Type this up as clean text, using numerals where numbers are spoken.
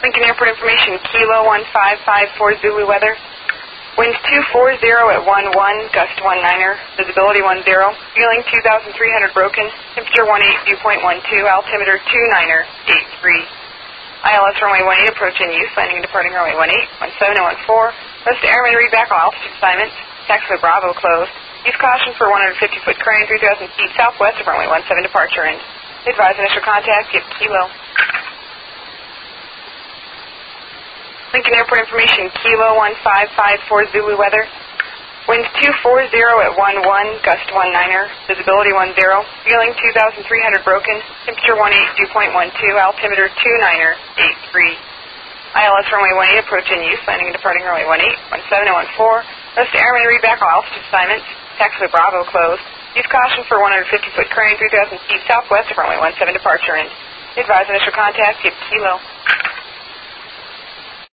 Lincoln Airport information, Kilo 1554 Zulu weather. Winds 240 at 11, gust 19er, visibility 10, fueling 2,300 broken, temperature 18, dew point 12, altimeter 29er, 83. ILS runway 18, approach in use, landing and departing runway 18, 17 and 14. Most airmen read back on altitude assignments. Taxiway Bravo closed. Use caution for 150-foot crane, 3,000 feet southwest of runway 17 departure end. Advise initial contact, give Kilo. Lincoln Airport information, Kilo 1554 Zulu weather. Winds 240 at 11, gust 19er, visibility 10, fueling 2,300 broken, temperature 18, dew point 12, altimeter 29er, 83. ILS runway 18, approach in use, landing and departing runway 18, 17 and 14. Most airmen read back on altitude assignments. Taxiway Bravo closed. Use caution for 150-foot crane, 3,000 feet southwest of runway 17 departure end. Advise initial contact, give Kilo.